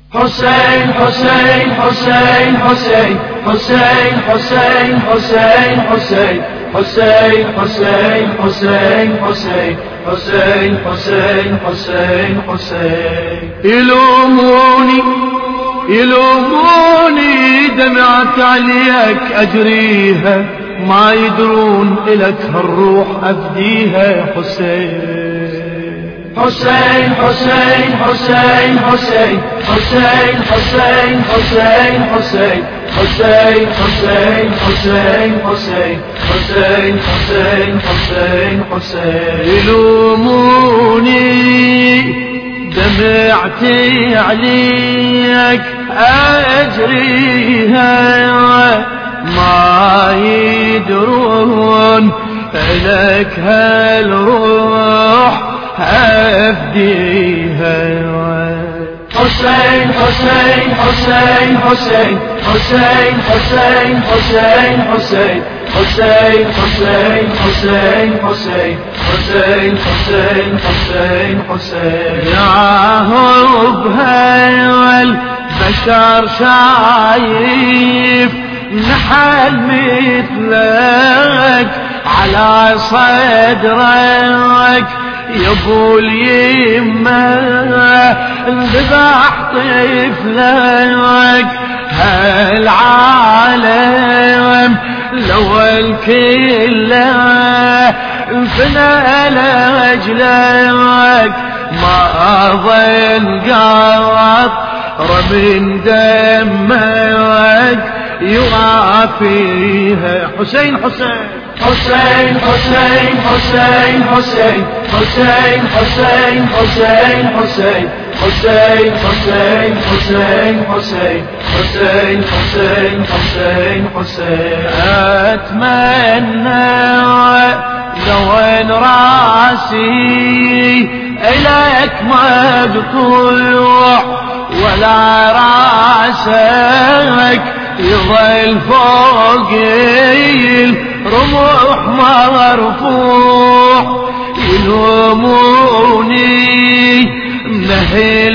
حسين حسين حسين حسين حسين حسين حسين حسين حسين حسين حسين حسين حسين حسين حسين حسين يلوموني دمعت عليك أجريها، ما يدرون إلك هالروح أفديها. حسين حسين حسين حسين حسين حسين حسين حسين حسين حسين حسين حسين حسين حسين حسين حسين حسين يلوموني دمعتي عليك أجريها، ما يدرون لك هالروح أفديها. حسين حسين حسين حسين حسين حسين حسين حسين حسين حسين حسين حسين حسين حسين حسين حسين ياهو بهالبشر شايف نحل مثلك على صدرك يا ابو اليمه، انذبح طفلك هالعالم لو الكله انفنى لاجلك، ما ظل قطره من دمك يوافيها. حسين حسين حسين حسين حسين حسين حسين حسين حسين حسين حسين حسين حسين حسين حسين حسين حسين حسين أتمنى لو ان راسي إليك مقطوع ولا راسك يظل فوق الرموح مرفوع. يلوموني مهل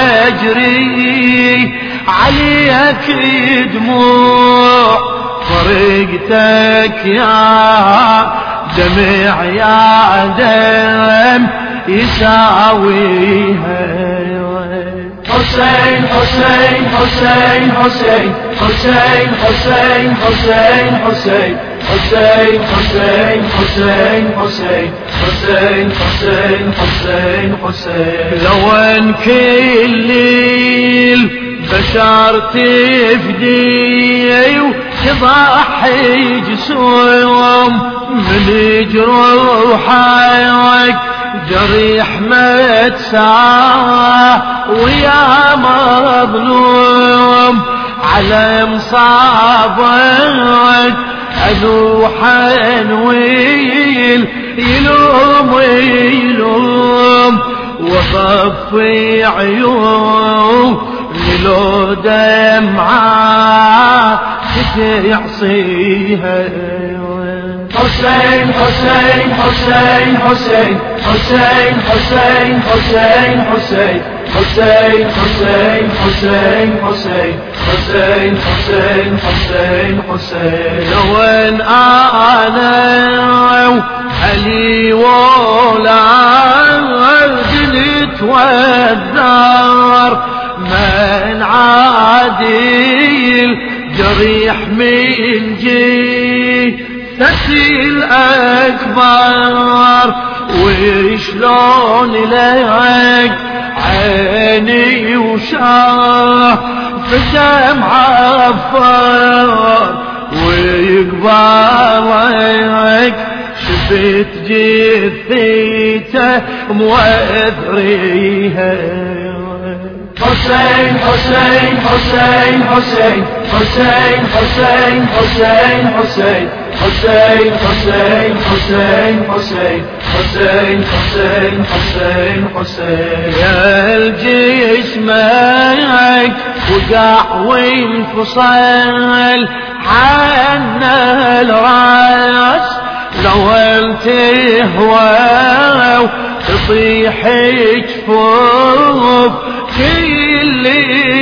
واجري عليك دموع، فرقتك يا دمع يا دم يساويها. حسين حسين حسين حسين حسين حسين حسين حسين حسين حسين حسين حسين حسين حسين حسين حسين لو ان كل البشر تفدي وتضحي جسوم من جروحك، جريح ما تسعى ويا مظلوم على مصابك أذوحا ويل يلوم وصفي عيون لو دمعة تعصيها. حسين حسين حسين حسين حسين حسين حسين حسين حسين حسين حسين حسين حسين حسين حسين حسين لو ان انا علي ولا جلت والدار من عادل جريح من تسيل أكبر، وشلون لك عيني وشاه فدم عفار، ويقبالك شفت جثيته موثريها. حسين حسين حسين حسين حسين حسين حسين حسين حسين حسين حسين حسين حسين حسين حسين حسين يا الجسمك وقع وانفصل عن الراس، لو انت هوى تطيح جفوف كل